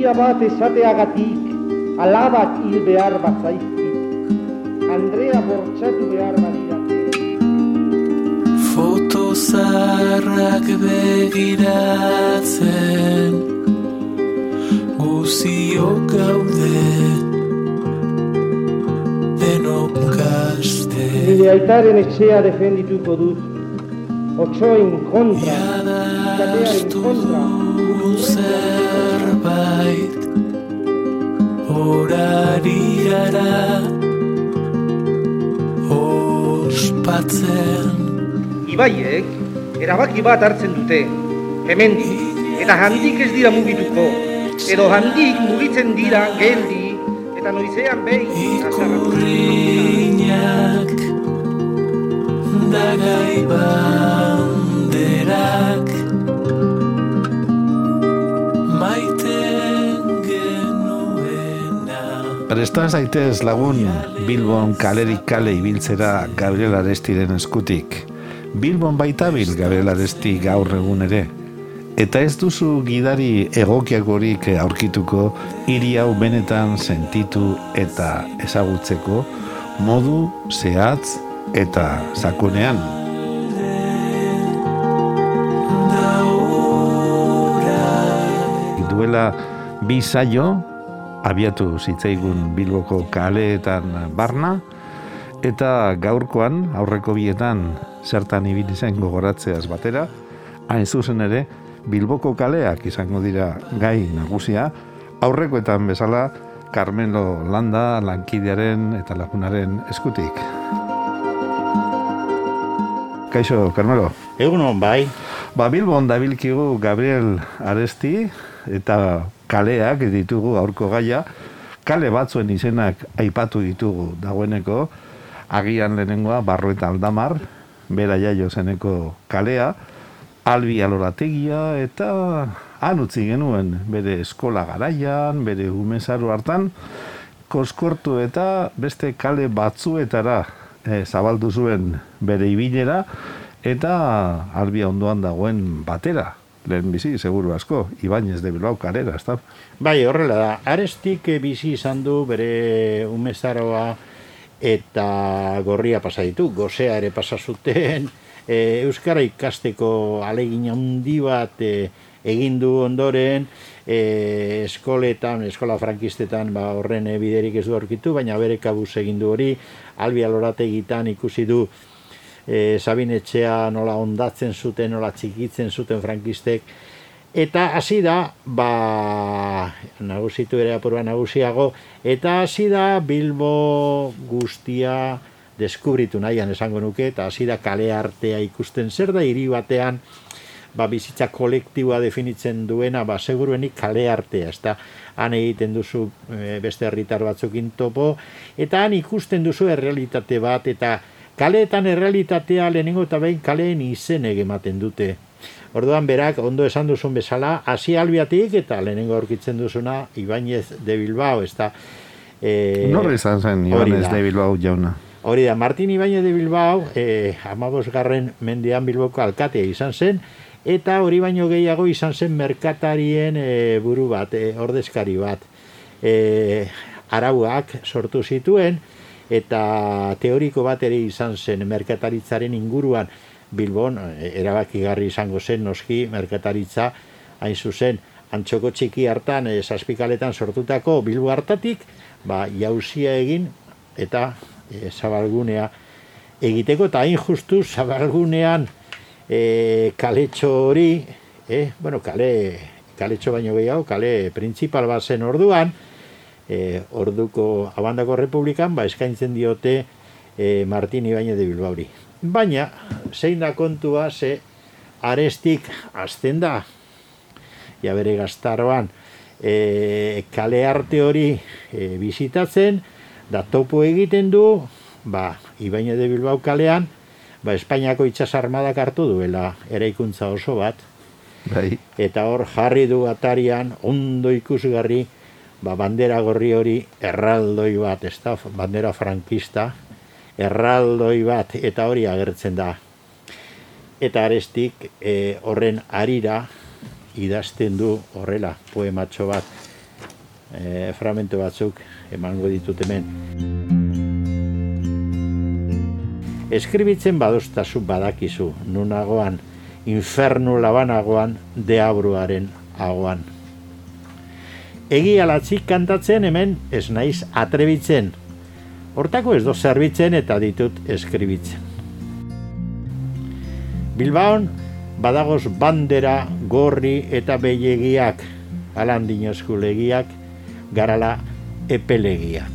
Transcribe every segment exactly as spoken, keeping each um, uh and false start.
poesia bat esateagatik alabak hil behar batzaizkit, Andrea bortxatu behar badidate. Foto zaharrak begiratzen, guziok gaude, denok kaste. Nire aitaren etxea defendituko dut, otsoen kontra, katearen kontra. Zerbait horari gara ospatzen. Ibaiek erabaki bat hartzen dute, hemendik, eta handik ez dira mugituko, edo handik mugitzen dira geldi, eta noizean behin ikurriñak dagai banderak maiten genuena. Presta zaitez lagun Bilbon kalerik kale ibiltzera Gabriel Arestiren eskutik. Bilbon baitabil Gabriel Aresti gaur egun ere. Eta ez duzu gidari egokiagorik aurkituko hiri hau benetan sentitu eta ezagutzeko modu zehatz eta sakonean. Duela bi saio abiatu zitzaigun Bilboko kaleetan barna, eta gaurkoan aurreko bietan zertan ibili zen gogoratzeaz batera, hain zuzen ere Bilboko kaleak izango dira gai nagusia, aurrekoetan bezala Carmelo Landa lankidearen eta lagunaren eskutik. Kaixo, Carmelo. Egunon, bai. Ba, Bilbon dabilkigu Gabriel Aresti eta kaleak ditugu aurko gaia. Kale batzuen izenak aipatu ditugu dagoeneko, agian lehenengoa Barrueta Aldamar, bera jaio zeneko kalea, Albi Alorategia, eta han utzi genuen bere eskola garaian, bere umezaro hartan, koskortu eta beste kale batzuetara e, zabaldu zuen bere ibilera, eta Albia ondoan dagoen batera. Lehen bizi, seguru asko, Ibañez de Bilbao kalera, ez da? Bai, horrela da. Arestik bizi izan du bere umezaroa eta Gorria pasa ditu, Gosea ere pasa zuten, e, Euskara ikasteko alegin handi bat e, egin du ondoren, e, eskoletan, eskola frankistetan ba, horren biderik ez du aurkitu, baina bere kabuz egin du hori, Albi Alorategitan ikusi du E, Sabinetxea nola ondatzen zuten, nola txikitzen zuten frankistek, eta hasi da, ba, nagusitu ere apurua nagusiago, eta hasi da Bilbo guztia deskubritu nahian esango nuke, eta hasi da kale artea ikusten. Zer da hiri batean, ba, bizitza kolektiboa definitzen duena, ba, seguruenik kale artea, ez da, han egiten duzu e, beste herritar batzukin topo, eta han ikusten duzu errealitate bat, eta kaleetan errealitatea lehenengo eta behin kaleen izenek ematen dute. Orduan berak, ondo esan duzun bezala, hasi Albiatik eta lehenengo aurkitzen duzuna Ibañez de Bilbao, ez da... E, Norra izan zen Ibañez de Bilbao jauna? Hori da, Martin Ibañez de Bilbao, e, hamabosgarren mendean Bilboko alkatea izan zen, eta hori baino gehiago izan zen merkatarien e, buru bat, e, ordezkari bat. E, arauak sortu zituen, eta teoriko bat ere izan zen merkataritzaren inguruan. Bilbon erabakigarri izango zen noski merkataritza hain zuzen antxoko txiki hartan, e, zazpikaletan sortutako Bilbo hartatik, ba, jauzia egin eta e, zabalgunea egiteko, eta hain justu zabalgunean e, kaletxo hori, e, bueno, kale, kaletxo baino gehiago, kale printzipal bat zen orduan, E, orduko Abandako Republikan ba, eskaintzen diote e, Martin Ibañez de Bilbaori. Baina, zein da kontua, ze Arestik azten da, ja bere gaztaroan, e, kale arte hori e, bizitatzen, da topo egiten du, ba, Ibañez de Bilbao kalean, ba, Espainiako itsas armadak hartu duela eraikuntza oso bat, bai. Eta hor jarri du atarian, ondo ikusgarri, ba, bandera gorri hori erraldoi bat, ez da, bandera frankista, erraldoi bat, eta hori agertzen da. Eta Arestik e, horren harira idazten du horrela poematxo bat. e, fragmento batzuk emango ditut hemen. Eskribitzen badostazu badakizu, nunagoan, infernu labanagoan, deabruaren agoan. Egi alatzik kantatzen hemen ez naiz atrebitzen. Hortako ez doz zerbitzen eta ditut eskribitzen. Bilbaon badagoz bandera, gorri eta behilegiak, alan dinozku legiak, garala epelegiak.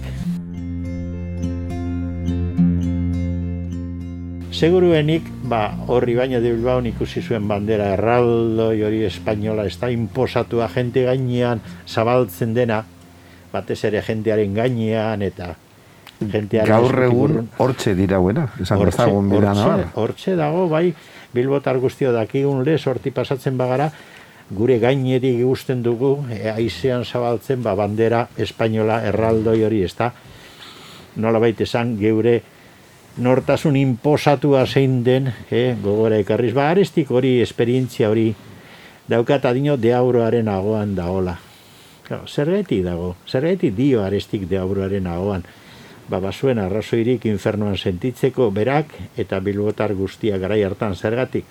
Seguruenik, ba, horri baino de Bilbaon ikusi zuen bandera erraldoi hori espainola, ez da inposatua jente gainean zabaltzen dena, batez ere jentearen gainean eta jentearen... Gaur egun hortxe dirauena, esan ezagun bidan abar. Hortxe dago, bai, Bilbotar guztio dakigun lez, horti pasatzen bagara, gure gainetik ikusten dugu, e, haizean zabaltzen, ba, bandera espainola erraldoi hori, ez da, nolabait esan geure nortasun inposatua zein den, eh, gogora ekarriz. Ba, arestik hori, esperientzia hori, daukat adino deauroaren agoan daola. Claro, zergaitik dago, zergaitik dio arestik deauroaren agoan. Ba, basuen arrazoirik infernuan sentitzeko berak eta bilbotar guztia garai hartan zergatik.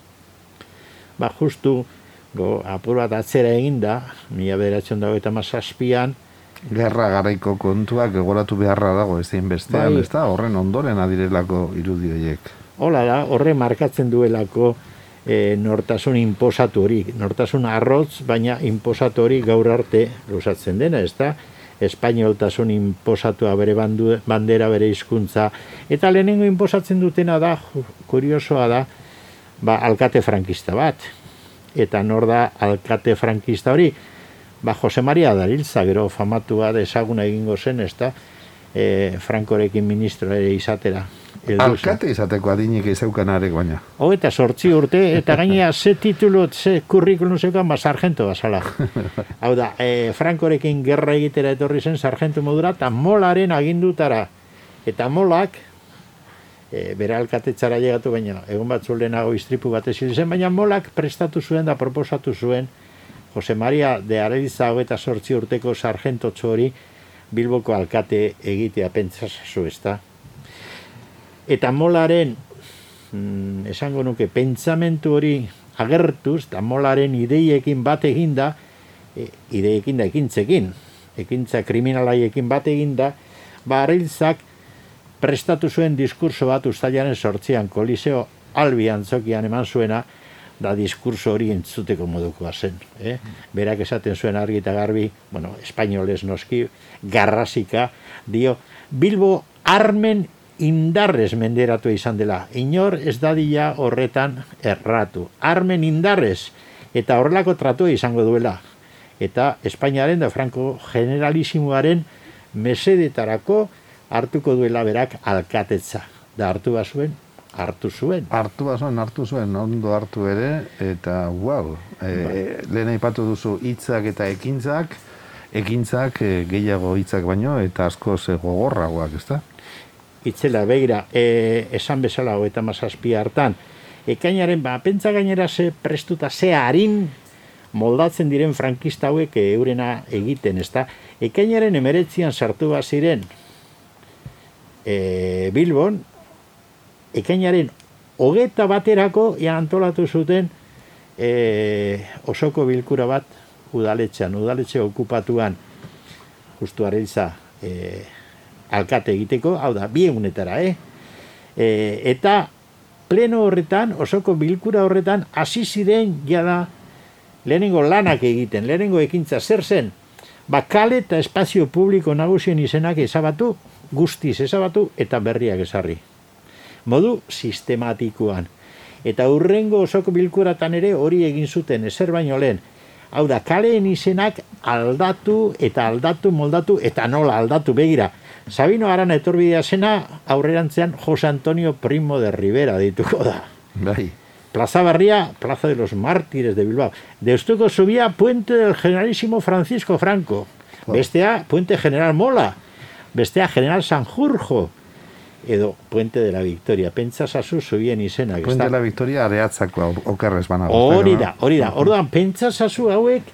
Ba, justu, go, apur bat atzera eginda, mila bederatzen dago eta mazazpian, Gerra garaiko kontuak egoratu beharra dago ezin bestean, bai. Ez da, horren ondoren adirelako irudioiek. Hola da, horre markatzen duelako e, nortasun inposatu hori, nortasun arrotz, baina inposatu hori gaur arte luzatzen dena, ez da? Espainoltasun inposatua bere bandu, bandera bere hizkuntza, eta lehenengo inposatzen dutena da, kuriosoa da, ba, alkate frankista bat. Eta nor da alkate frankista hori? Ba, Jose Maria Dariltza, gero famatua ezaguna egingo zen, ez da, e, Frankorekin ministro ere izatera. Alkate izateko adinik izaukan arek baina. Ho, eta sortzi urte, eta gainea ze titulu, ze kurrikulun zeukan, ba, sargento bazala. Hau da, e, Frankorekin gerra egitera etorri zen sargento modura, eta molaren agindutara. Eta molak, e, bere alkatetzara llegatu, baina egun batzu lehenago istripu bat ezil zen, baina molak prestatu zuen da proposatu zuen Jose Maria de Areliza hogeita sortzi urteko sargentotxo hori Bilboko alkate egitea pentsasazu, ez da. Eta molaren, mm, esango nuke, pentsamentu hori agertuz, eta molaren ideiekin bat eginda, e, ideiekin da ekintzekin, ekintza kriminalaiekin bat eginda, ba Arelizak prestatu zuen diskurso bat ustailaren sortzian Koliseo Albi antzokian eman zuena, da diskurso hori entzuteko modukoa zen. Eh? Berak esaten zuen argi eta garbi, bueno, espainoles noski, garrasika, dio, Bilbo armen indarrez menderatu izan dela. Inor ez dadila horretan erratu. Armen indarrez, eta horrelako tratua izango duela. Eta Espainiaren da Franco generalisimuaren mesedetarako hartuko duela berak alkatetza. Da hartu bazuen, hartu zuen. Hartu bazuen, hartu zuen, ondo hartu ere, eta wow, e, lehen aipatu duzu hitzak eta ekintzak, ekintzak e, gehiago hitzak baino, eta asko ze gogorragoak, ez da? Itzela, begira, e, esan bezala hogeita mazazpi hartan, ekainaren, ba, pentsa gainera ze prestuta, ze harin moldatzen diren frankista hauek eurena egiten, ez da? Ekainaren emeretzian sartu baziren e, Bilbon, ekainaren hogeta baterako ja antolatu zuten e, osoko bilkura bat udaletxean, udaletxe okupatuan justu Areliza e, alkate egiteko, hau da, bi egunetara, eh? E, eta pleno horretan, osoko bilkura horretan, hasi ziren jada lehenengo lanak egiten, lehenengo ekintza zer zen, ba kale eta espazio publiko nagusien izenak ezabatu, guztiz ezabatu eta berriak ezarri. Modu sistematikoan. Eta hurrengo osoko bilkuratan ere hori egin zuten, ezer baino lehen. Hau da, kaleen izenak aldatu eta aldatu, moldatu eta nola aldatu, begira. Sabino Arana etorbidea zena aurrerantzean Jose Antonio Primo de Rivera dituko da. Bai. Plaza Barria, Plaza de los Mártires de Bilbao. Deustuko zubia Puente del Generalísimo Francisco Franco. Bestea Puente General Mola. Bestea General Sanjurjo. Edo Puente de la Victoria. Pentsasazu zubien izenak. Puente de la Victoria areatzako okerrez banago. Hori da, hori da. Orduan, pentsasazu hauek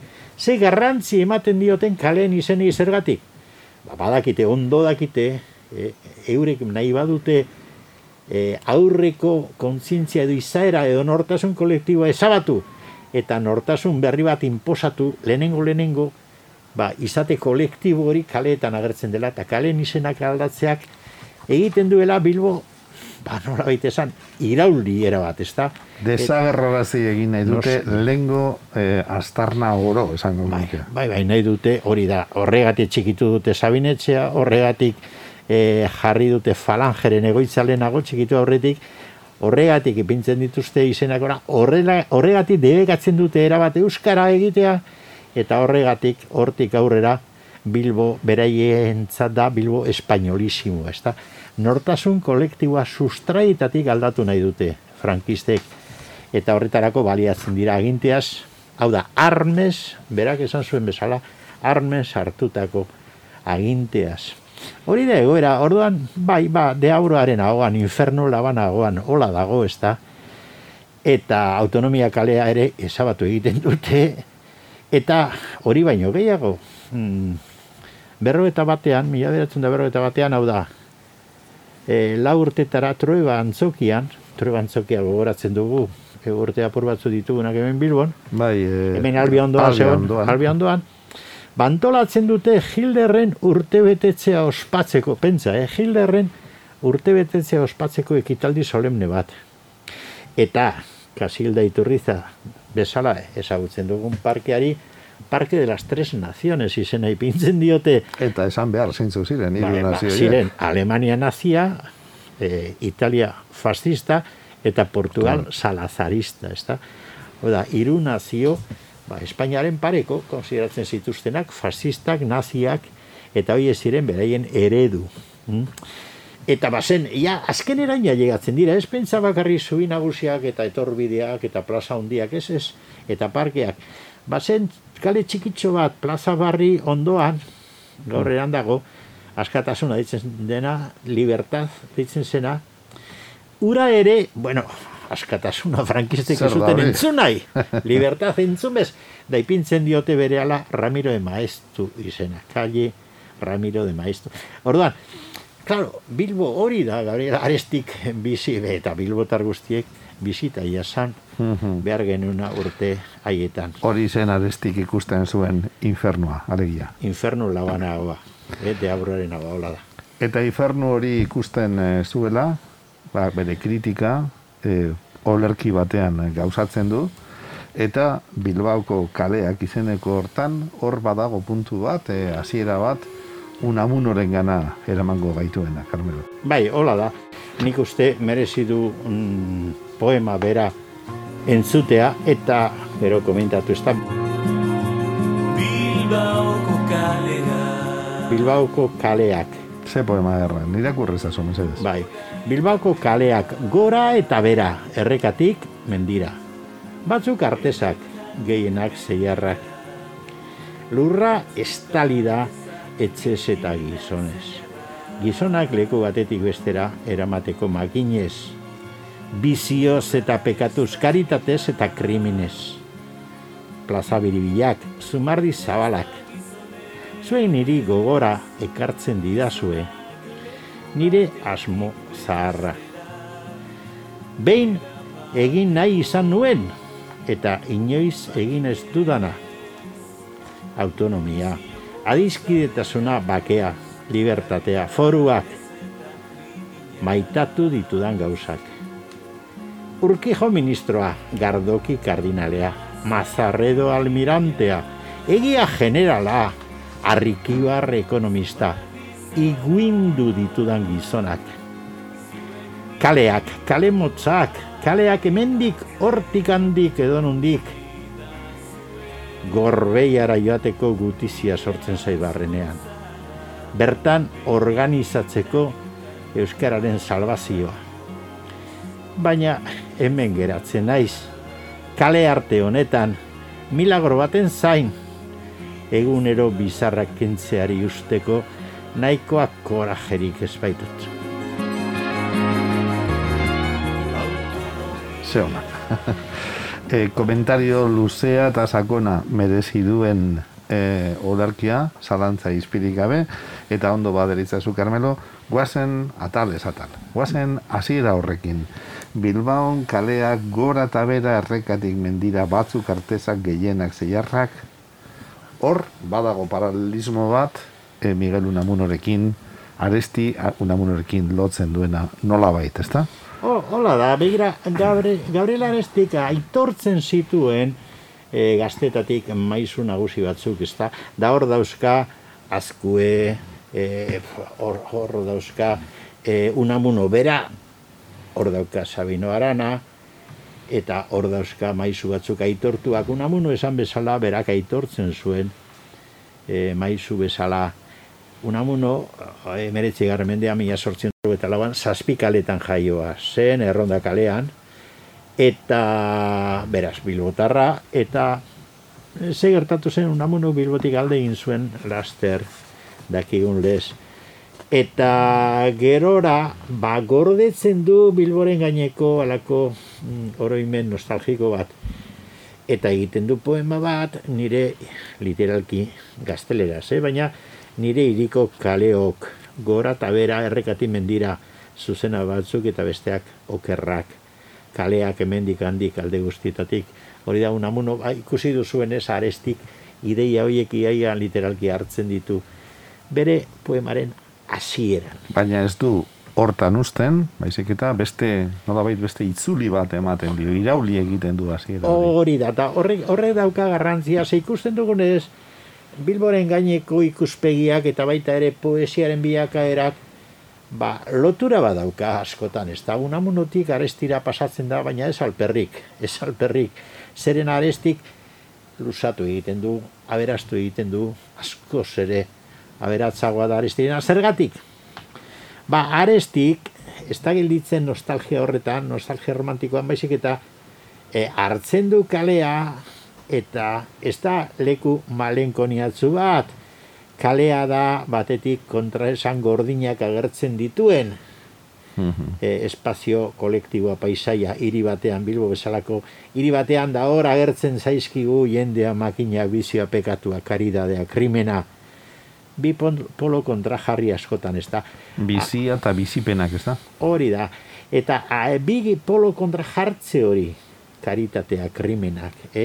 ze garrantzi ematen dioten kaleen izenei zergatik? Ba, badakite, ondo dakite, e, eurek nahi badute e, aurreko kontzientzia edo izaera edo nortasun kolektiboa ezabatu, eta nortasun berri bat inposatu lehenengo lehenengo, ba, izate kolektibo hori kaleetan agertzen dela, eta kaleen izenak aldatzeak egiten duela Bilbo, ba, nola baita esan, irauli erabat, ez da? Desagerrarazi egin nahi dute lehengo eh, astarna oro, esango bai, nuke. bai, bai, nahi dute, hori da, horregatik txikitu dute Sabinetxea, horregatik eh, jarri dute Falangeren egoitza lehenago txikitu aurretik, horregatik ipintzen dituzte izenak ora, horregatik debekatzen dute erabat euskara egitea, eta horregatik hortik aurrera Bilbo beraientzat da Bilbo espainolisimo, ez da? Nortasun kolektiboa sustraitatik aldatu nahi dute frankistek, eta horretarako baliatzen dira aginteaz, hau da, armes, berak esan zuen bezala, armes hartutako aginteaz. Hori da egoera, orduan, bai, ba, deabroaren agoan, inferno laban agoan, hola dago, ez da? Eta autonomia kalea ere ezabatu egiten dute, eta hori baino gehiago, hmm, berro eta batean, mila beratzen da berro eta batean, hau da, e, lau urtetara Trueba antzokian, Trueba antzokia gogoratzen dugu, e, urte apur batzu ditugunak hemen Bilbon, bai, e, hemen Albi ondoan, Albi ondoan. Albi ondoan, bantolatzen dute Hilderren urtebetetzea ospatzeko, pentsa, eh? Hilderren urtebetetzea ospatzeko ekitaldi solemne bat. Eta Casilda Iturriza bezala ezagutzen dugun parkeari, Parque de las Tres Naciones izena ipintzen diote. Eta esan behar zeintzuk ziren, hiru Ba, nazio. ziren Alemania nazia, e, Italia fascista, eta Portugal Claro. salazarista, ezta? Oda, hiru nazio, ba, Espainiaren pareko, konsideratzen zituztenak, fascistak, naziak, eta horiek ziren beraien eredu. Mm? Eta bazen, ja, azkenerain ja llegatzen dira, ez pentsa bakarri zubi nagusiak, eta etorbideak, eta plaza hundiak, ez ez, eta parkeak. Bazen, kale txikitxo bat, plaza barri ondoan, gaurrean dago, askatasuna ditzen dena, libertad ditzen zena, ura ere, bueno, askatasuna frankistek Zer da zuten hori? entzun nahi, libertad entzun bez, da ipintzen diote berehala Ramiro de Maeztu izena, calle Ramiro de Maeztu. Orduan, claro, Bilbo hori da, Gabriel Arestik bizi, eta Bilbotar guztiek bizita jasan, behar genuna urte haietan. Hori zen Arestik ikusten zuen infernua, alegia. Infernu labana hau, eh, deabroaren hau hola da. Eta infernu hori ikusten eh, zuela, ba, bere kritika, eh, olerki batean eh, gauzatzen du, eta Bilbaoko kaleak izeneko hortan, hor badago puntu bat, eh, hasiera bat, Unamunoren gana eramango gaituena, Carmelo. Bai, hola da. Nik uste merezi du mm, poema bera entzutea, eta gero komentatu ez da. Bilbaoko kalea. Bilbaoko kaleak. Ze poema erra, nirakurrezazu, mesedez. Bai, Bilbaoko kaleak gora eta bera, errekatik mendira. Batzuk artesak, gehienak zeiarrak. Lurra estali da etxez eta gizonez. Gizonak leku batetik bestera eramateko makinez. Bizioz eta pekatuz, karitatez eta kriminez. Plaza biribilak, zumardi zabalak. Zuen niri gogora ekartzen didazue, nire asmo zaharra. Behin egin nahi izan nuen, eta inoiz egin ez dudana. Autonomia, adiskidetasuna, bakea, libertatea, foruak, maitatu ditudan gauzak. Urkijo ministroa, Gardoki kardinalea, Mazarredo almirantea, egia generala, Arrikibar ekonomista, iguindu ditudan gizonak. Kaleak, kale motzak, kaleak hemendik, hortik handik edonundik. Gorbeiara joateko gutizia sortzen zaibarrenean. Bertan organizatzeko euskararen salbazioa. Baina hemen geratzen naiz. Kale arte honetan, milagro baten zain, egunero bizarrak kentzeari usteko nahikoa korajerik ez baitut. Ze ona. e, komentario luzea eta sakona merezi duen e, odarkia, zalantza izpirik gabe, eta ondo baderitzazu, Carmelo, guazen atal ez atal. Guazen hasiera horrekin. Bilbaon kaleak gora eta bera errekatik mendira batzuk artezak gehienak zeiarrak, hor badago paralelismo bat e, Miguel Unamunorekin, Aresti Unamunorekin lotzen duena nola bait, ezta? Oh, hola da, begira, Gabriel, Gabriel Arestik aitortzen zituen e, gaztetatik maizu nagusi batzuk, ezta? Da hor dauzka Azkue, e, hor, hor dauzka e, Unamuno bera, hor dauka Sabino Arana, eta hor dauzka maizu batzuk aitortuak. Unamuno esan bezala berak aitortzen zuen e, maizu bezala. Unamuno, emeretzi garren mendea, mila sortzen eta lauan, zazpikaletan jaioa zen, Erronda kalean, eta beraz bilbotarra, eta ze gertatu zen Unamuno Bilbotik alde egin zuen laster dakigun lez. Eta gerora, ba, gordetzen du Bilboren gaineko alako mm, oroimen nostalgiko bat. Eta egiten du poema bat, nire literalki gazteleraz, eh? Baina nire hiriko kaleok gora eta bera errekati mendira zuzena batzuk eta besteak okerrak. Kaleak hemendik handik alde guztietatik. Hori da Unamuno, ba, ikusi duzuen ez Arestik ideia horiek iaia literalki hartzen ditu bere poemaren hasieran. Baina ez du hortan usten, baizik eta beste, nolabait beste itzuli bat ematen dio, irauli egiten du hasieran. Hori da, eta horrek, horrek dauka garrantzia, ze ikusten dugunez, Bilboren gaineko ikuspegiak eta baita ere poesiaren bilakaerak, ba, lotura badauka askotan, ez da, Unamunotik Arestira pasatzen da, baina ez alperrik, ez alperrik, zeren Arestik luzatu egiten du, aberastu egiten du, askoz ere aberatzagoa da Arestirena, zergatik? Ba, Arestik, ez da gelditzen nostalgia horretan, nostalgia romantikoan baizik eta e, hartzen du kalea, eta ez da leku malenkoniatzu bat, kalea da batetik kontraesan gordinak agertzen dituen e, espazio kolektiboa paisaia hiri batean, Bilbo bezalako hiri batean da hor agertzen zaizkigu jendea, makina, bizioa, pekatua, karidadea, krimena, bi polo kontrajarri askotan, ez da. Bizia eta bizipenak, ez da? Hori da, eta a, bi polo kontrajartze hori, karitatea, krimenak, eh?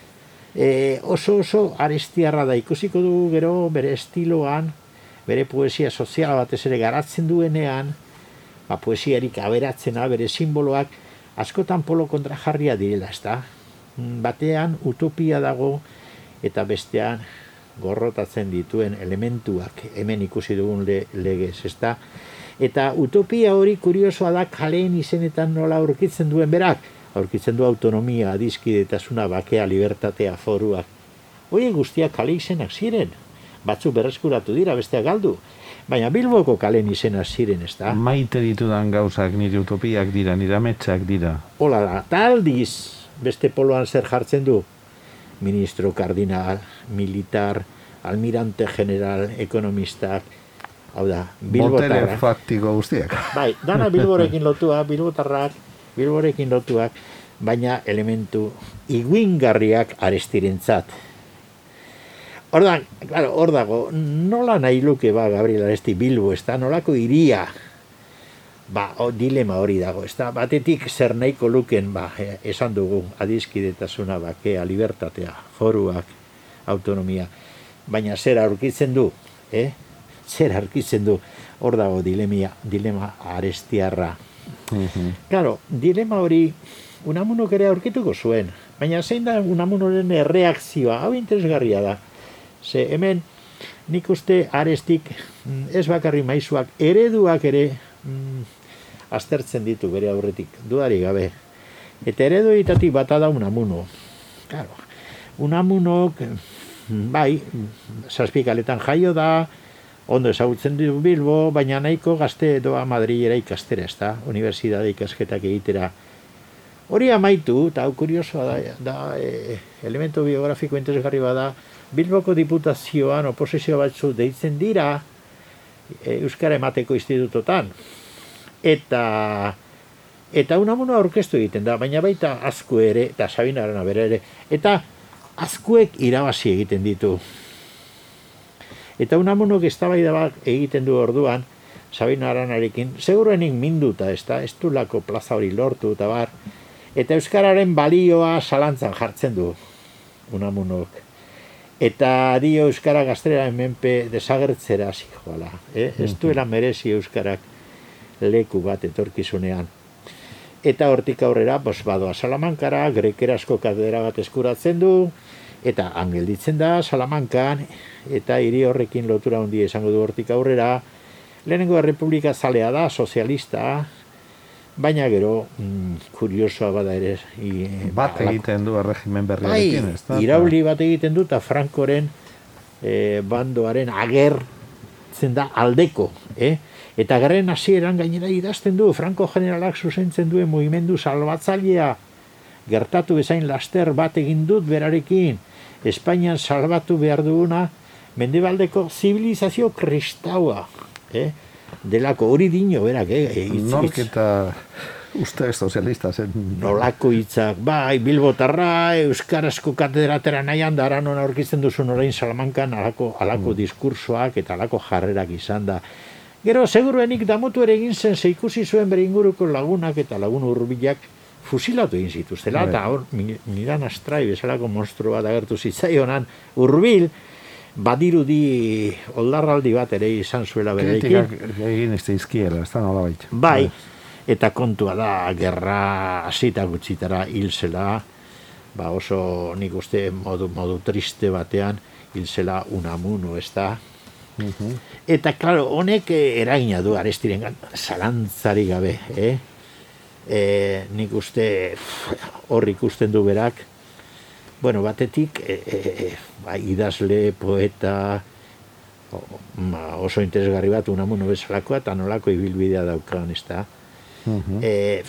E, oso oso arestiarra da, ikusiko dugu gero bere estiloan, bere poesia soziala batez ere garatzen duenean, ba, poesiarik aberatzena, bere simboloak askotan polo kontrajarria direla, ezta? Batean utopia dago eta bestean gorrotatzen dituen elementuak hemen ikusi dugun le, legez, ezta? Eta utopia hori kuriosoa da kaleen izenetan nola aurkitzen duen berak, aurkitzen du autonomia, adiskidetasuna, bakea, libertatea, foruak. Hori guztiak kale izenak ziren. Batzuk berreskuratu dira, besteak galdu. Baina Bilboko kalen izenak ziren, ez da? Maite ditudan gauzak nire utopiak dira, nire ametsak dira. Hola da, taldiz beste poloan zer jartzen du? Ministro, kardinal, militar, almirante general, ekonomistak, hau da, Bilbotarrak. Botere faktiko guztiak. Bai, dana Bilborekin lotua, Bilbotarrak, Bilborekin lotuak, baina elementu iguingarriak Arestirentzat. Ordan, claro, hor dago, nola nahi luke ba Gabriel Aresti Bilbo, ez da, nolako iria, ba, o, dilema hori dago, ez da, batetik zer nahiko luken, ba, esan dugu, adiskidetasuna, bakea, libertatea, foruak, autonomia, baina zer aurkitzen du, eh? Zer aurkitzen du, hor dago dilemia, dilema arestiarra. Claro, dilema hori Unamunok ere aurkituko zuen, baina zein da Unamunoren erreakzioa, hau interesgarria da. Ze hemen nik uste Arestik ez bakarri maizuak, ereduak ere mm, aztertzen ditu bere aurretik, dudari gabe. Eta ereduetatik bata da Unamuno. Claro, Unamunok, bai, zazpikaletan jaio da, ondo ezagutzen du Bilbo, baina nahiko gazte doa Madrilera ikastera, ez da, unibertsitate ikasketak egitera. Hori amaitu, eta hau kuriosoa da, da e, elemento biografiko interesgarri bada, Bilboko diputazioan oposizio batzu deitzen dira e, Euskara emateko institutotan. Eta Eta Unamuno aurkeztu egiten da, baina baita Azkue ere, eta Sabina Arana bere ere, eta Azkuek irabazi egiten ditu. Eta Unamunok eztabaida bat egiten du orduan, Sabina Aranarekin, seguruenik minduta, ez da, ez du lako plaza hori lortu, eta bar, eta euskararen balioa zalantzan jartzen du Unamunok. Eta dio euskara gazteleraren menpe desagertzera zijoala. Eh? Ez duela merezi euskarak leku bat etorkizunean. Eta hortik aurrera, bos, badoa Salamankara, grekerazko katedra bat eskuratzen du, eta angelditzen da Salamankan, eta hiri horrekin lotura handia izango du hortik aurrera. Lehenengo Errepublika zalea da, sozialista, baina gero, mm, kuriosoa bada ere. I, bat alako, egiten du erregimen berriarekin, ez da? Irauli bat egiten du, eta Frankoren eh, bandoaren agertzen da aldeko, eh? Eta garren hasieran gainera idazten du, Franco generalak zuzentzen duen mugimendu salbatzailea, gertatu bezain laster bat egin dut berarekin, Espainian salbatu behar duguna, mendebaldeko zibilizazio kristaua, eh? Delako hori dino, berak, eh? Nork eta uste sozialista zen. Nolako hitzak, bai, Bilbotarra, euskarazko katedratera nahian, da aranon aurkitzen duzun orain Salamankan alako, alako mm. diskursoak eta alako jarrerak izan da. Gero, seguruenik damutu ere egin zen, ze ikusi zuen bere inguruko lagunak eta lagun hurbilak fusilatu egin zituztela, eta hor, Miran Astrai bezalako monstru bat agertu zitzaionan, hurbil, badirudi oldarraldi bat ere izan zuela berekin. Kritikak egin ez izkiela, ez da nola baita. Bai, eta kontua da, gerra hasita gutxitara hil zela, ba oso nik uste modu, modu triste batean hil zela Unamuno, ez da. Uh-huh. Eta, klaro, honek eragina du Arestiren zalantzari gabe, eh? E, nik uste hor ikusten du berak, bueno, batetik e, e, ba, idazle, poeta, o, ma, oso interesgarri bat Unamuno bezalakoa, eta nolako ibilbidea daukan, ez da. Uh-huh. E,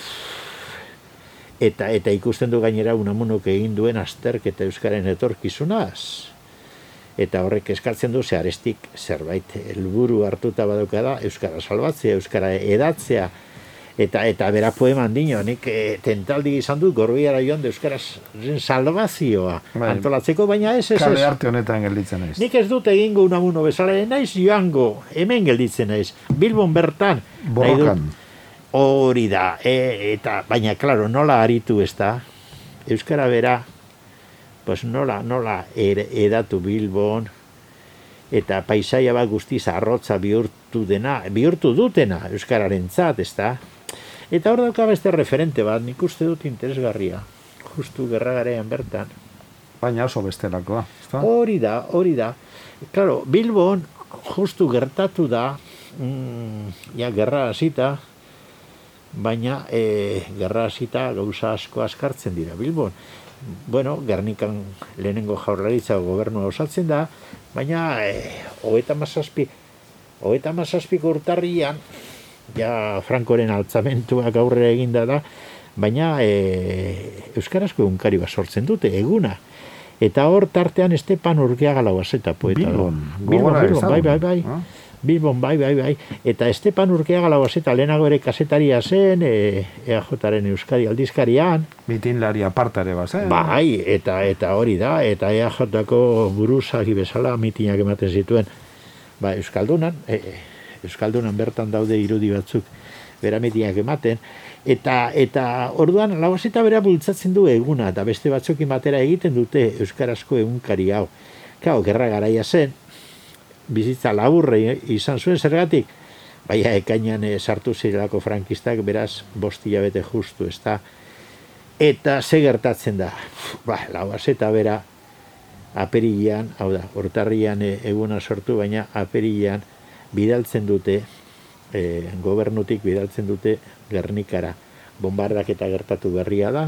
eta, eta ikusten du gainera Unamunok egin duen azterketa euskaren etorkizunaz. Eta horrek eskatzen du, ze Arestik zerbait helburu hartuta badauka da, euskara salbatzea, euskara edatzea, eta eta bera poeman dino, nik e, tentaldi izan dut gorbiara joan de euskaraz salbazioa bai, antolatzeko, baina ez ez ez. Kale arte honetan gelditzen naiz. Nik ez dut egingo Unamuno bezala, naiz joango, hemen gelditzen naiz, Bilbon bertan. Borrokan. Hori da, e, eta, baina, klaro, nola aritu ez da, euskara bera, pues nola, nola er, edatu Bilbon, eta paisaia bat guztiz arrotza bihurtu dena, bihurtu dutena euskararentzat, ez da? Eta hor dauka beste referente bat, nik uste dut interesgarria, justu gerragarean bertan. Baina oso bestelakoa, ez da? Hori da, hori da. Claro, Bilbon justu gertatu da, mm, ja, gerra hasita, baina e, gerra hasita gauza asko askartzen dira Bilbon. Bueno, Gernikan lehenengo jaurlaritza gobernua osatzen da, baina eh, hogeita hamazazpi, hogeita hamazazpiko urtarrian, ja Frankoren altzamentuak aurrera eginda da, baina e, euskarazko egunkari bat sortzen dute, eguna. Eta hor tartean Estepan Urkiaga Lauazeta poeta. Bilbon, Bilbon, Bilbon, bai, bai, bai. Ah? Bilbon, bai, bai, bai. Eta Estepan Urkiaga Lauazeta lehenago ere kasetaria zen, e, E A Jaren Euskadi aldizkarian. Mitinlari apartare bat zen. Bai, eta eta hori da, eta E A Jko buruzagi bezala mitinak ematen zituen. Ba, Euskaldunan, e, Euskaldunan bertan daude irudi batzuk bera mitinak ematen, eta eta orduan Lauazeta bera bultzatzen du eguna, eta beste batzukin batera egiten dute euskarazko egunkari hau. Kau, gerra garaia zen, bizitza laburre izan zuen zergatik, baina ekainan e, sartu zirelako frankistak, beraz bost hilabete justu, ez da. Eta ze gertatzen da, ba, Lauazeta bera aperilean, hau da, urtarrian e, eguna sortu, baina aperilean bidaltzen dute, e, gobernutik bidaltzen dute Gernikara, bombardaketa gertatu berria da,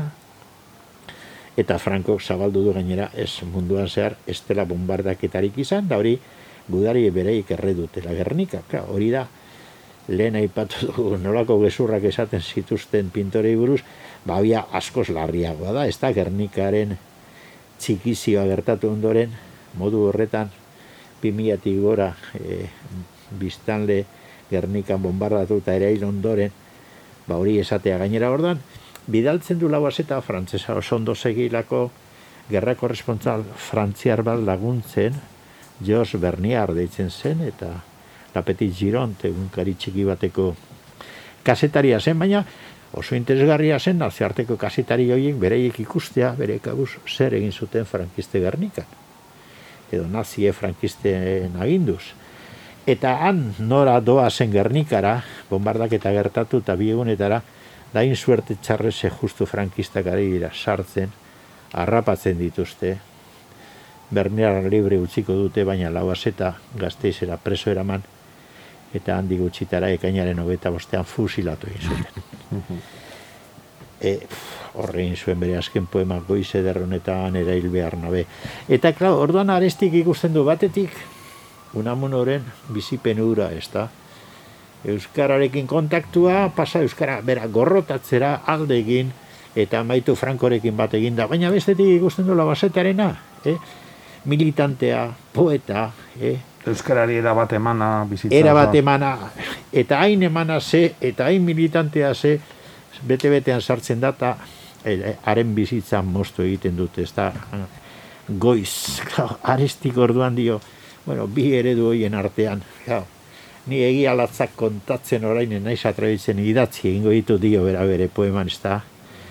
eta Frankok zabaldu du gainera, ez munduan zehar, ez dela bombardaketarik izan, da hori, gudari bereik erre dutela Gernika, hori da, lehen aipatu du nolako gezurrak esaten zituzten pintorei buruz, ba, habia askoz larriagoa da, ez da Gernikaren txikizioa gertatu ondoren, modu horretan, pimiatik gora, e, biztanle Gernikan bombardatu eta ere hil ondoren, ba hori esatea gainera ordan, bidaltzen du Lauazeta frantsesa oso ondo segilako gerra korrespontsal frantziar bat laguntzen, Georges Bernier deitzen zen, eta La Petite Gironde egunkari txiki bateko kasetaria zen, baina oso interesgarria zen nazioarteko kasetari horiek bereiek ikustea, bere kabuz zer egin zuten frankiste Gernikan, edo nazie frankisten aginduz. Eta han nora doa zen Gernikara, bombardaketa gertatu eta bi egunetara, dain suerte txarreze justu frankistak ari dira sartzen, harrapatzen dituzte, Bernier libre utziko dute, baina Lauazeta Gasteizera preso eraman, eta handi gutxitara ekainaren hogeita bostean fusilatu egin zuten. e, horre egin zuen bere azken poema Goiz eder honetan erail behar nabe. Eta, klar, orduan Arestik ikusten du batetik, Unamunoren bizipen hura, ez da? Euskararekin kontaktua, pasa Euskara, bera, gorrotatzera alde egin, eta amaitu Frankorekin bat egin da, baina bestetik ikusten du Lauazetarena, eh? Militantea, poeta, eh? Euskarari erabat emana bizitza. Erabat emana, eta hain emana ze, eta hain militantea ze, bete-betean sartzen data, haren bizitzan moztu egiten dute, ez da, Goiz, Arestik orduan dio, bueno, bi eredu hoien artean, jau, ni egia latzak kontatzen orain naiz atrebitzen idatzi egingo ditu dio bera bere poeman, ez da,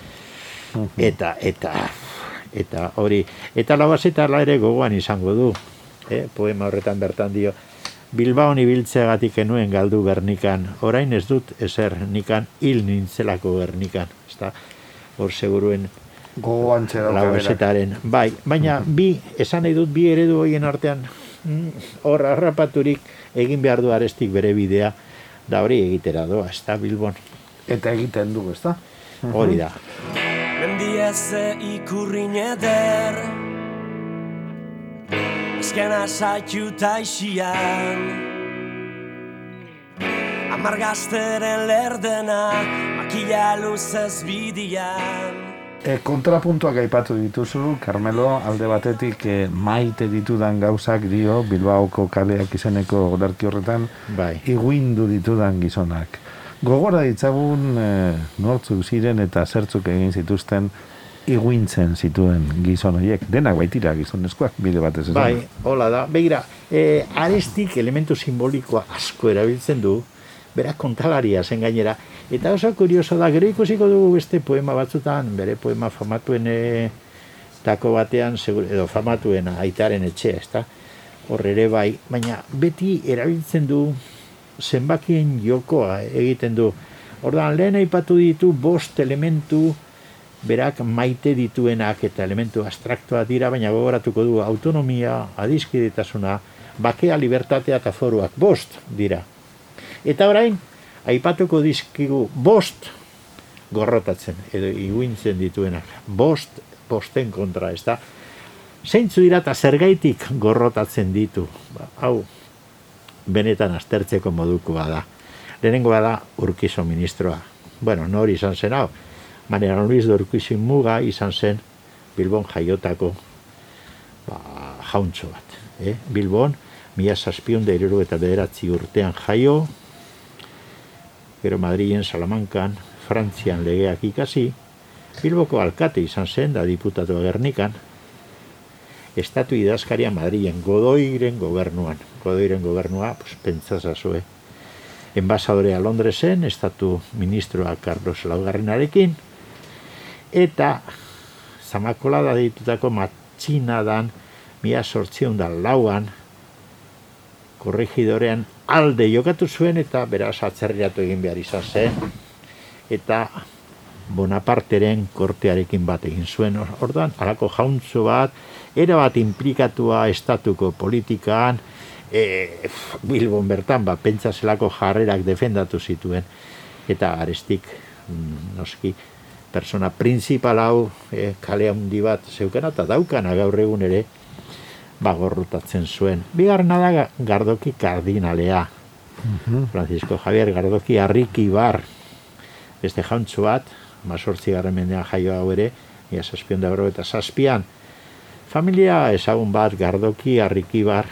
eta, eta, eta hori, eta Lauazeta ere gogoan izango du, eh? Poema horretan bertan dio, Bilbaon ibiltzeagatik enuen galdu Gernikan, orain ez dut ezer nikan hil nintzelako Gernikan, ez da, hor seguruen gogoan txera Lauazetaren, bai, baina bi, esan nahi dut bi eredu hoien artean, hor harrapaturik egin behar du Arestik bere bidea, da hori egitera doa, ez da, Bilbon. Eta egiten du, ez da? Hori da. Mendieze ikurrin eder Ezkena zaitu taixian Amargazteren lerdena Makila luzez bidian E, kontrapuntuak aipatu dituzu, Carmelo, alde batetik e, maite ditudan gauzak dio, Bilbaoko kaleak izeneko odarki horretan, bai. Iguindu ditudan gizonak. Gogora ditzagun e, nortzuk ziren eta zertzuk egin zituzten iguintzen zituen gizon horiek. Denak baitira gizonezkoak, bide batez ez. Bai, hola da. Begira, e, Arestik elementu simbolikoa asko erabiltzen du, bera kontalaria zen gainera, eta oso kurioso da, gero ikusiko dugu beste poema batzutan, bere poema famatuen tako batean, segur, edo famatuen aitaren etxea, ezta? Hor ere bai, baina beti erabiltzen du zenbakien jokoa egiten du. Ordan lehen aipatu ditu bost elementu berak maite dituenak eta elementu abstraktoa dira, baina gogoratuko du autonomia, adiskidetasuna, bakea, libertatea eta foruak, bost dira. Eta orain, aipatuko dizkigu bost gorrotatzen, edo iguintzen dituenak. Bost, bosten kontra, ez da. Zeintzu dira eta zergaitik gorrotatzen ditu. Ba, hau, benetan aztertzeko modukoa da. Lehenengoa da Urquizo ministroa. Bueno, nori izan zen hau. Manera Luis de Urquizo muga izan zen Bilbon jaiotako ba, jauntxo bat. Eh? Bilbon, mila zazpiehun eta hirurogeita bederatzi urtean jaio, gero Madrilen, Salamankan, Frantzian legeak ikasi, Bilboko alkate izan zen, da diputatu Gernikan, estatu idazkaria Madrilen, Godoiren gobernuan. Godoiren gobernua, pues, pentsazazue. Enbasadorea Londresen, estatu ministroa Carlos Laugarrenarekin, eta Zamakolada ditutako matxinadan, mila zortziehun eta lauan, korregidorean alde jokatu zuen eta beraz atzerriratu egin behar izan zen, eta Bonaparteren kortearekin bat egin zuen. Orduan, halako jauntxo bat, erabat inplikatua estatuko politikan, e, Bilbon bertan, ba, pentsazelako jarrerak defendatu zituen, eta Arestik, noski, persona principal hau, e, kale handi bat zeukana, eta daukana gaur egun ere, bagorrutatzen zuen. Bigarrena da Gardoki kardinalea. Uh-huh. Francisco Javier Gardoki Arrikibar, beste jauntxo bat, mazortzi garren mendean jaio hau ere, mila zazpiehun eta berrogeita zazpian. Familia ezagun bat Gardoki Arrikibar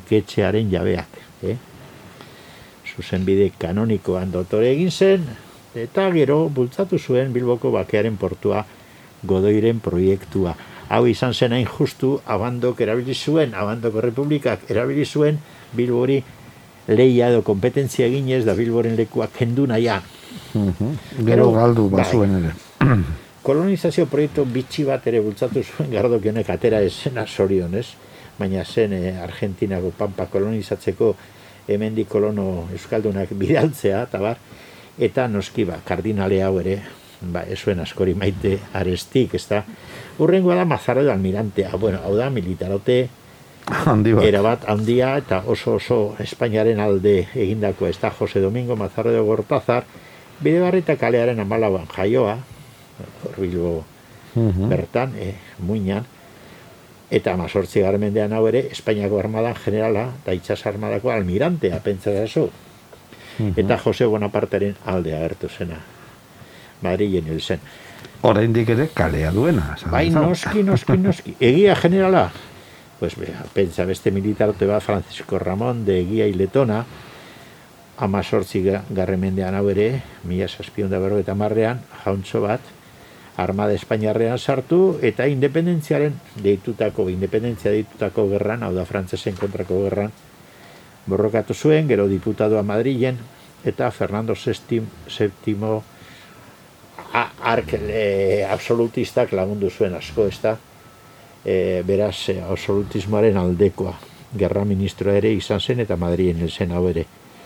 banketxearen jabeak. Eh? Zuzenbide kanonikoan dotore egin zen, Eta gero bultzatu zuen Bilboko bakearen portua Godoiren proiektua. Hau izan zen hain justu, Abandok erabili zuen, Abandoko Republikak erabili zuen, Bilbori leia edo kompetentzia eginez da Bilboren lekuak kendu naia. Uh-huh. Gero galdu bazuen ere. Kolonizazio proiektu bitxi bat ere bultzatu zuen Gardokionek atera esena zorionez, baina zen eh, Argentinako pampa kolonizatzeko hemendik kolono euskaldunak bidaltzea, eta bar, eta noski ba, kardinale hau ere, ba, esuen askori maite Arestik, ez da. Urrengoa da Mazarredo almirantea, bueno, hau da militarote Handi bat. erabat handia, eta oso oso Espainiaren alde egindako, ez da, Jose Domingo Mazarredo Gortazar, Bidebarrita kalearen amalauan jaioa, Bilbo Uh-huh. bertan, e, muinan, eta amazortzi garren mendean hau ere, Espainiako armadan generala, eta itxas armadako almirantea, pentsa da zu. Uh-huh. Eta Jose Bonaparteren alde agertu zena. Madrilen hil zen. Oraindik ere kalea duena. esan Bai, dezagun. noski, noski, noski. Egia generala, pues, be, pentsa beste militarote bat Francisco Ramón de Egia Iletona, amazortzi garren mendean hau ere, mila zazpiehun eta berrogeita hamarrean, jauntxo bat, Armada Espainiarrean sartu, eta independentziaren deitutako, independentzia deitutako gerran, hau da frantsesen kontrako gerran, borrokatu zuen, gero diputadoa Madrilen, eta Fernando Séptimo ark e, absolutistak lagundu zuen asko, ez da, e, beraz, e, absolutismoaren aldekoa, gerra ministroa ere izan zen, eta Madrilen hil zen hau ere.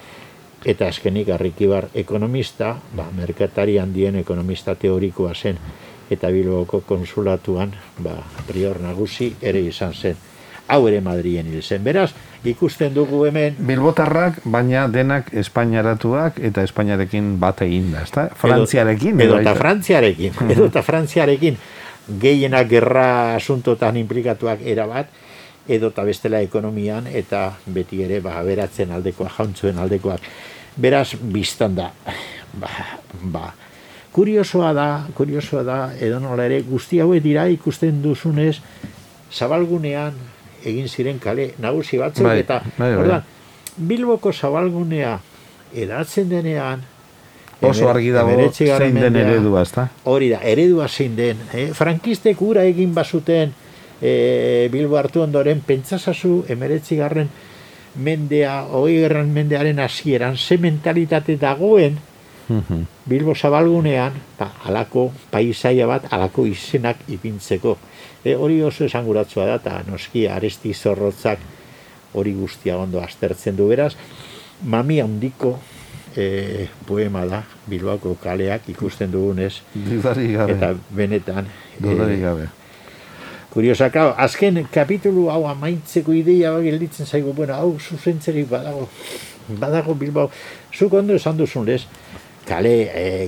Eta azkenik Arrikibar ekonomista, ba, merkatari handien ekonomista teorikoa zen, eta Bilboko konsulatuan, ba, prior nagusi ere izan zen. Hau ere Madrilen hil zen. Beraz, ikusten dugu hemen... Bilbotarrak, baina denak espainiaratuak eta Espainiarekin bat egin da, ezta? Frantziarekin. Edo edo eta baita. Frantziarekin. Edo eta Frantziarekin gehienak gerra asuntotan implikatuak erabat, edo eta bestela ekonomian, eta beti ere ba, beratzen aldekoak, jauntzuen aldekoak. Beraz, biztan da. Ba, ba. Kuriosoa da, kuriosoa da, edo nola ere, guzti hauek dira ikusten duzunez, zabalgunean egin ziren kale nagusi batzuk, Bai, eta bai, bai. orduan, Bilboko zabalgunea edatzen denean, Oso argi dago hemeretzi garren zein den mendea, eredua, ezta? Hori da, eredua zein den. Eh? Frankistek ura egin bazuten eh, Bilbo hartu ondoren, pentsasazu hemeretzi garren mendea, hogei garren mendearen hasieran, ze mentalitate dagoen Uh-huh. Bilbo zabalgunean, ba, alako paisaia bat, alako izenak ipintzeko. E, hori oso esanguratsua da, eta noski Aresti Zorrotzak hori guztia ondo aztertzen du. Beraz, mami handiko e, poema da, Bilboko kaleak ikusten dugunez, Dudarik gabe. eta benetan... Dudarik gabe. Kuriosak, hau, azken kapitulu hau amaitzeko ideia bat gelditzen zaigu, bueno, hau zuzentzerik badago, badago Bilbao. Zuk ondo esan duzun lez, kale e,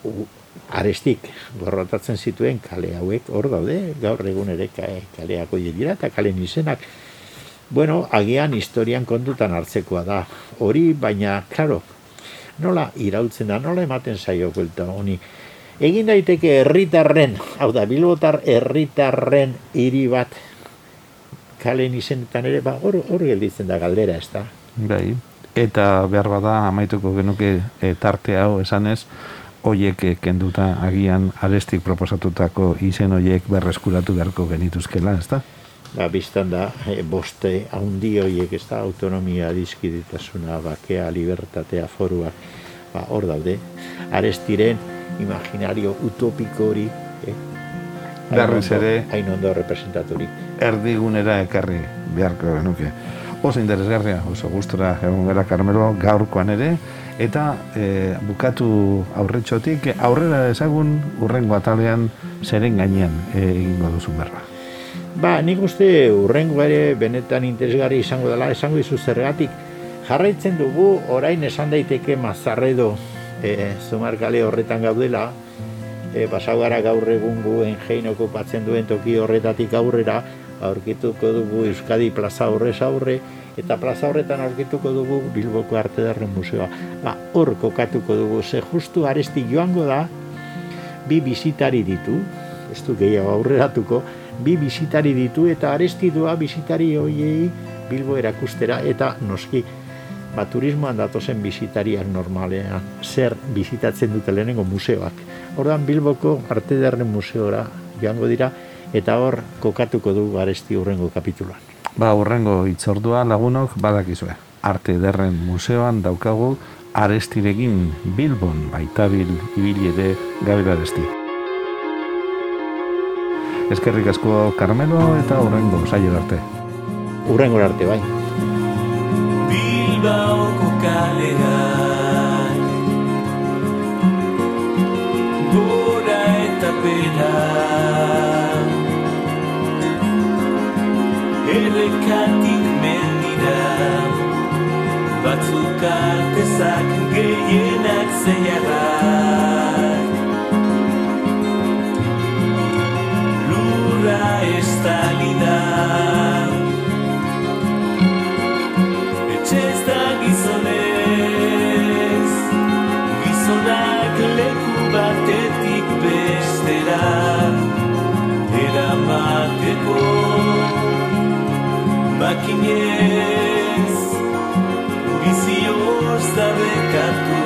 Arestik gorrotatzen zituen kale hauek hor daude, gaur egun ere kaleak horiek dira, eta kalen izenak. Bueno, agian historian kontutan hartzekoa da. Hori, baina, klaro, nola irautzen da, nola ematen zaio buelta honi. Egin daiteke herritarren, hau da, Bilbotar herritarren hiri bat kalen izenetan ere, ba, hor, hor gelditzen da galdera, ez da. Bai. Eta behar bada amaituko genuke e, tarte hau esanez, hoiek e, kenduta agian Arestik proposatutako izen hoiek berreskuratu beharko genituzkela, ezta? Ba, biztan da, e, boste haundi horiek, ez da, autonomia, dizkiditasuna, bakea, libertatea, foruak, ba, hor daude. Arestiren imaginario utopiko hori, eh? Berriz ere, hain ondo representaturik. erdigunera ekarri beharko genuke. Oso interesgarria, oso gustora egon gara Carmelo gaurkoan ere, eta e, bukatu aurretxotik, aurrera ezagun urrengo atalean zeren gainean e, egingo duzun berba. Ba, nik uste urrengo ere benetan interesgarri izango dela, esango dizu zergatik. Jarraitzen dugu, orain esan daiteke Mazarredo e, zumarkale horretan gaudela, e, pasau gara gaur egun guen jein okupatzen duen toki horretatik aurrera, aurkituko dugu Euskadi plaza horrez aurre, eta plaza horretan aurkituko dugu Bilboko Arte Ederren Museoa. Ba, hor kokatuko dugu, ze justu Aresti joango da, bi bisitari ditu, ez du gehiago aurreratuko, bi bisitari ditu, eta Aresti doa bisitari hoiei Bilbo erakustera, eta noski ba, turismoan datozen bisitariak normalean, zer bizitatzen dute lehenengo museoak. Ordan Bilboko Arte Ederren Museora joango dira, eta hor kokatuko du Aresti hurrengo kapituloan. Ba, hurrengo itzordua lagunok badakizue. Arte Ederren Museoan daukagu Arestirekin Bilbon baitabil ibili ere Gabriel Aresti. Eskerrik asko Carmelo eta hurrengo saio arte. Hurrengo arte bai. Bilbaoko kaleak gora eta pera errekatik mendira batzuk artezak gehienak zeiarrak lurra estalida etxez da gizonez gizonak leku batetik bestera eramateko makinez bizioz da bekatu